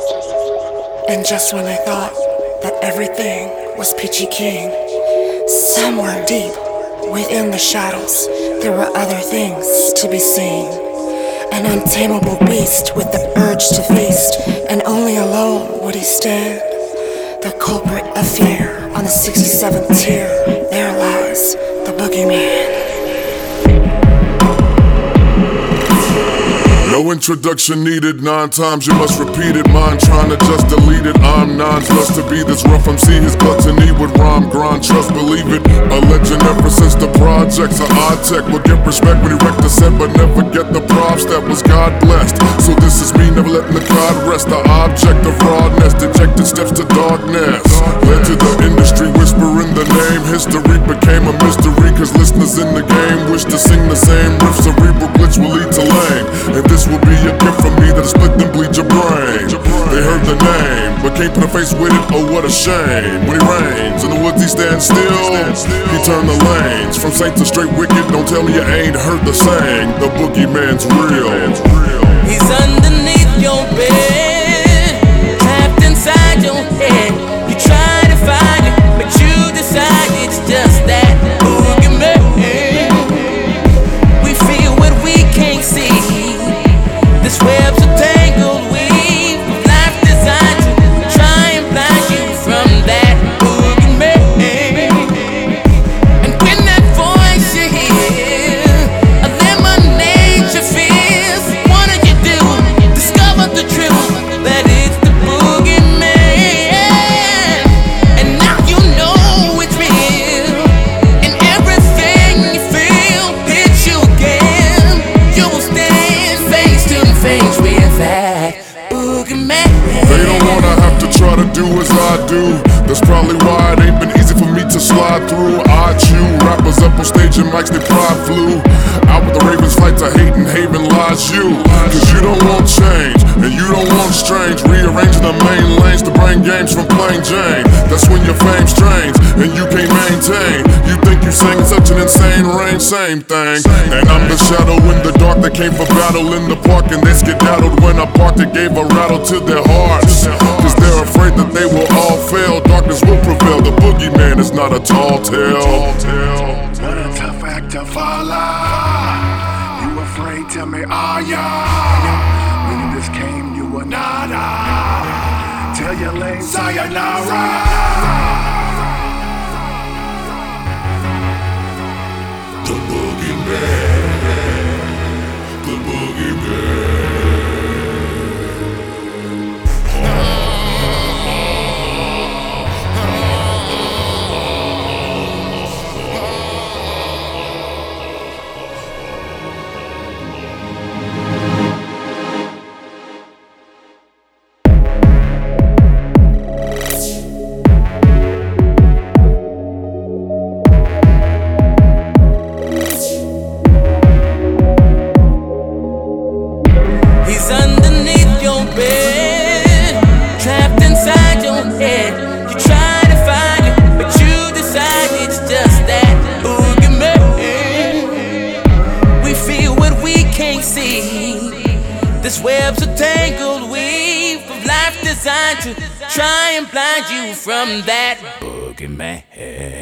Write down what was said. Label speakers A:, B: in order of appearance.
A: And just when I thought that everything was peachy keen, somewhere deep within the shadows, there were other things to be seen. An untamable beast with the urge to feast, and only alone would he stand. The culprit of fear on the 67th tier, there lies the boogeyman.
B: No introduction needed, 9 times you must repeat it. Mind trying to just delete it. I'm nines lust to be this rough MC. His gluttony with rhyme grind, trust believe it. A legend ever since the projects. An odd tech will get respect when he wrecked the set, but never get the props that was God blessed. So this is me never letting the God rest. The object of rawness, dejected steps to darkness. Led to the industry whispering the name. History became a mystery, cause listeners in the game wish to sing the same riff. Cerebral glitch will lead to lame, and this will be a gift from me that'll split and bleed your brain. They heard the name, but can't put a face with it, oh what a shame. When he reigns, in the woods he stands still. He turned the lanes, from saint to straight wicked. Don't tell me you ain't heard the saying, the boogeyman's real.
C: He's underneath your bed, trapped inside your head. You try to find it, but you decide it's just that boogeyman. We feel what we can't see. This web's a tangled weave of life designed to try and blind you from that boogeyman. And when that voice you hear eliminates your fears, what do you do? Discover the truth that it's the boogeyman. And now you know it's real, and everything you feel hits you again. You will stand face to face with that boogeyman.
B: They don't wanna have to try to do as I do. That's probably why it ain't been easy for me to slide through. I chew rappers up on stage and mics, they pride flew out with the Ravens flight to hate and haven lies you. Cause you don't want change, and you don't want strange. Rearranging the main lanes to bring games from plain Jane. That's when your fame strains, and you can't maintain. You think you sing such an insane range, same thing. And I'm the shadow in the dark that came for battle in the park, and they skedaddled when I parked. It gave a rattle to their hearts, cause they're afraid that they will all fail. Darkness will prevail, the boogeyman is not a tall tale.
D: What a tough act to follow. You afraid, tell me, are ya? When this came, you were nada. Tell your lane, sayonara.
B: The boogeyman, the boogeyman.
C: He's underneath your bed, trapped inside your head. You try to find it, but you decide it's just that boogeyman. We feel what we can't see. This web's a tangled weave of life designed to try and blind you from that boogeyman.